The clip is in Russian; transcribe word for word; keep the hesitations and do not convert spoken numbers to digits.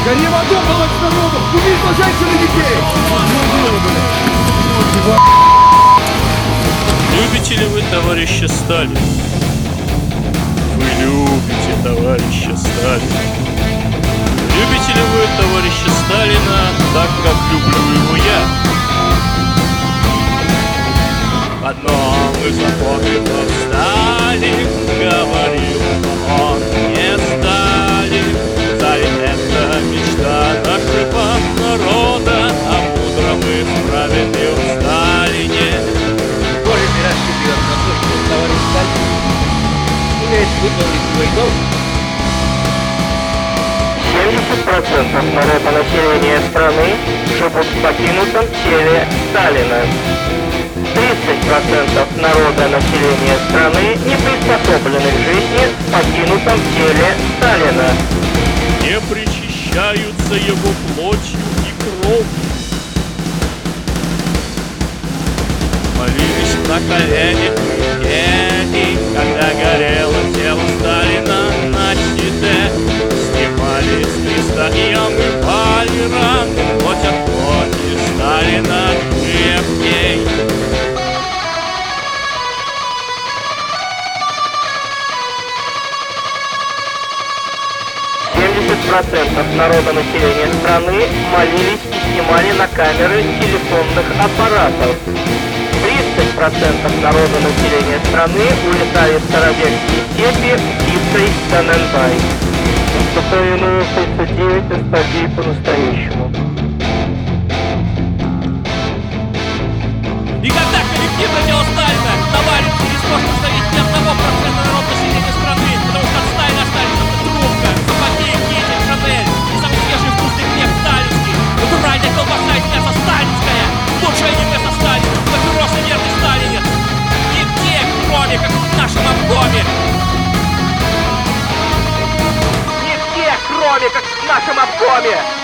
Гори в аду, палач народу! Убийство женщин и детей! Любите ли вы товарища Сталина? Вы любите товарища Сталина? Любите ли вы товарища Сталина так, как люблю его я? В одном из апокрифов Сталин говорил, он не Сталин. Сталин — это мечта нашего народа, о мудром и праведном Сталине. Боже милостивый живет на то, что товарищ Сталин умеет выполнить свой долг. семьдесят процентов народа населения страны живут в покинутом теле Сталина. тридцать процентов народа населения страны не приспособлены к жизни в покинутом теле Сталина. Не причащаются его плотью и кровью. Молились на коленях и когда горело тело Сталина на щите, снимали с креста и омывали раны, хоть от плоти Сталина крепкей. семьдесят процентов народа населения страны молились и снимали на камеры телефонных аппаратов. тридцать процентов народа населения страны улетали в Старобельские степи, Птицей, Тананбай. Поступаю шестьдесят девять, остальные по-настоящему. И когда коллективное дело Сталина товарищи не сможет остановить ни одного процента народа населения страны, потому что от Сталина остались только трубка, сапоги, китель, Шанель и самый свежий вкусный хлеб сталинский, натуральная колбаса из мяса сталинская, лучшее не мясо Сталина, папиросный верный сталинец. Нигде, кроме как в нашем обкоме. Нигде, кроме как в нашем обкоме.